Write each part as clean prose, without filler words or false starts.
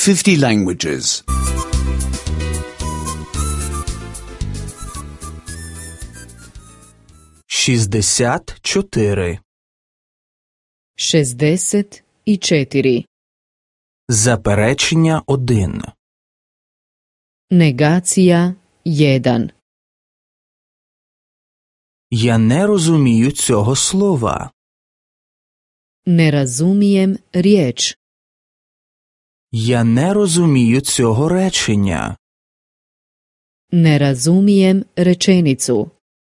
50 languages. 64. 64. Заперечення 1. Negacija 1. Я не розумію цього слова. Ne razumijem riječ. Я не розумію цього речення. Ne razumijem rečenicu.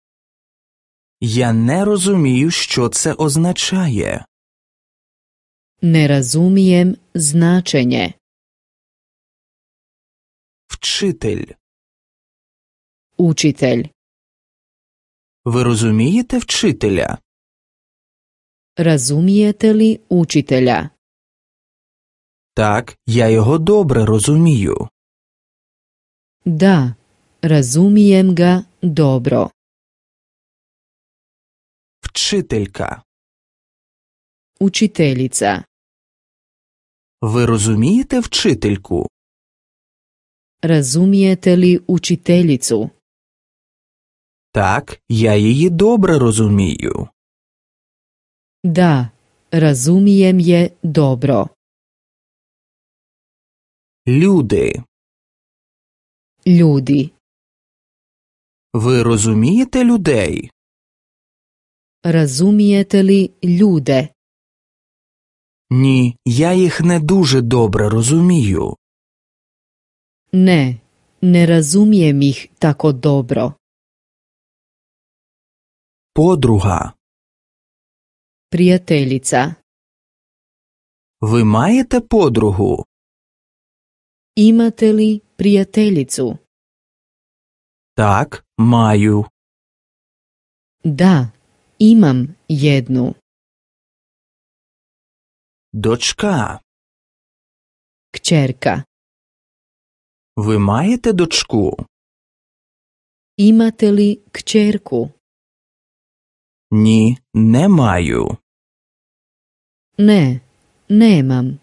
Я не розумію, що це означає. Ne razumijem značenje. Вчитель. Učitelj. Ви розумієте вчителя? Razumijete li učitelja? Так, я його добре розумію. Da, razumijem ga dobro. Вчителька. Učiteljica. Ви розумієте вчительку? Razumijete li učiteljicu? Так, я її добре розумію. Da, razumijem je dobro. Люди. Ljudi. Ви розумієте людей? Razumijete li ljude? Ні, я їх не дуже добре розумію. Ne, ne razumijem ih tako dobro. Подруга. Prijateljica. Ви маєте подругу? Imate li prijateljicu? Так, маю. Da, imam jednu. Дочка. Kćerka. Ви маєте дочку? Imate li kćerku? Ні, не маю. Ne, nemam.